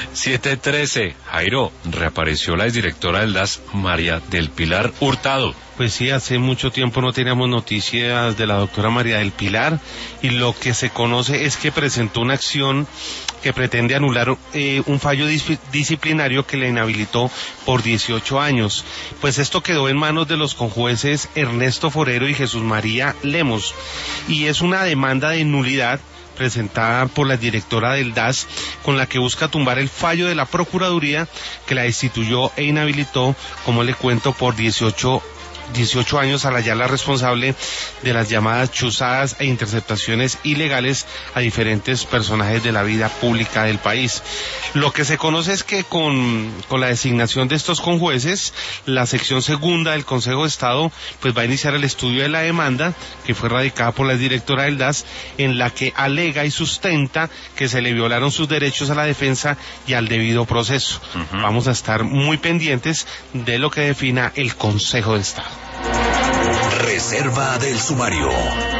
7:13. Jairo, reapareció la exdirectora del DAS, María del Pilar Hurtado. Pues sí, hace mucho tiempo no teníamos noticias de la doctora María del Pilar, y lo que se conoce es que presentó una acción que pretende anular un fallo disciplinario que le inhabilitó por 18 años. Pues esto quedó en manos de los conjueces Ernesto Forero y Jesús María Lemos, y es una demanda de nulidad presentada por la directora del DAS, con la que busca tumbar el fallo de la Procuraduría que la destituyó e inhabilitó, como le cuento, por 18 años, al hallarla responsable de las llamadas chuzadas e interceptaciones ilegales a diferentes personajes de la vida pública del país. Lo que se conoce es que con la designación de estos conjueces, la sección segunda del Consejo de Estado pues va a iniciar el estudio de la demanda que fue radicada por la directora del DAS, en la que alega y sustenta que se le violaron sus derechos a la defensa y al debido proceso. Vamos a estar muy pendientes de lo que defina el Consejo de Estado. Reserva del sumario.